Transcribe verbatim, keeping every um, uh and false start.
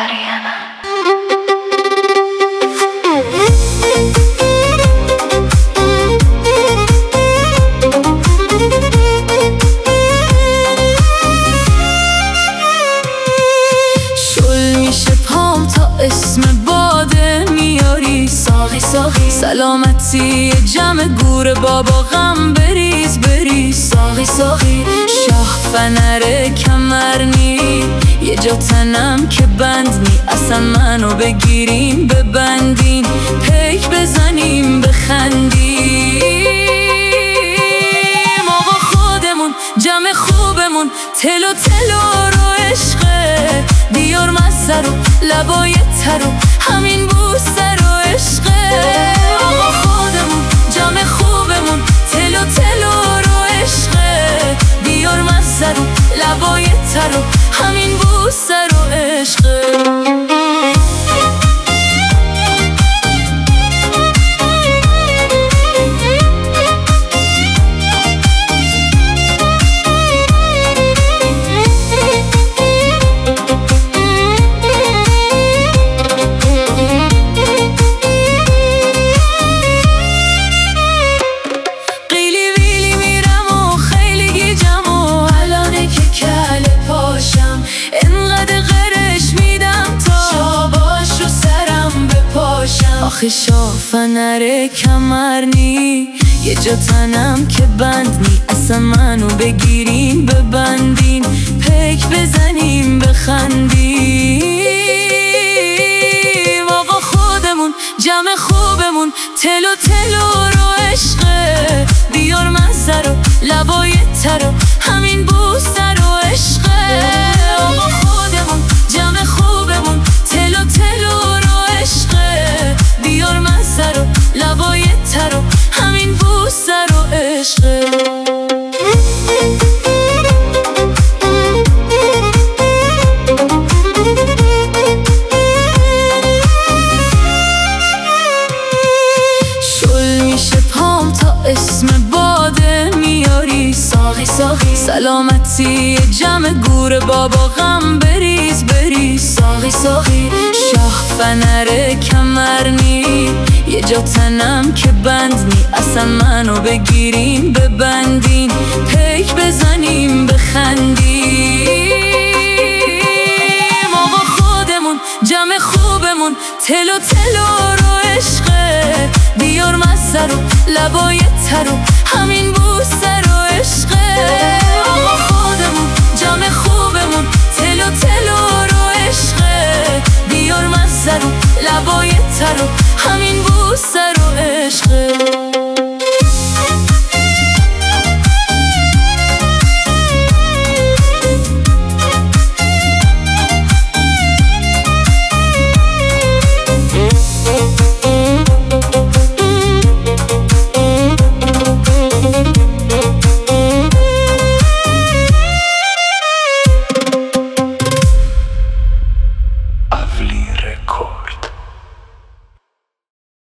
آریانا. شل میشه پام تا اسم باده میاری ساقی ساقی، سلامتی جمع گور بابا غم بریز بریز ساقی ساقی. شاه فنر کمرنی یه جا تنم که بند نی، اصلا منو بگیرین ببندین پیک بزنیم بخندیم. آقا خودمون جمع خوبمون تلو تلو رو عشقه، بیار مزه رو لبای ترو همین بوسه رو عشقه. آقا خودمون جمع خوبمون تلو تلو رو عشقه، بیار مزه رو لبای ترو همین بوسه رو عشقه. آخه شاه فنر کمرنی یه جا تنم که بند نی، اصلا منو بگیرین ببندین پیک بزنیم بخندیم. آقا خودمون جمع خوبمون تلو تلو رو عشقه، بیار مزه رو لبای ترو همین بوسه رو عشقه. آقا خودمون جمع خوبمون تلو تلو رو عشقه، بیار مزه رو لبای ترو همین بوسه رو عشقه. شل میشه پام تا اسم باده میاری ساقی ساقی، سلامتی جمع گور بابا غم بریز بریز ساقی ساقی. شاه فنر کمرنی یه جا تنم که بند نی، اصلا منو بگیرین ببندین پیک بزنیم بخندیم. آقا خودمون جمع خوبمون تلو تلو رو عشقه، بیار مزه رو لبای ترو همین بوسه رو عشقه. آقا خودمون جمع خوبمون تلو تلو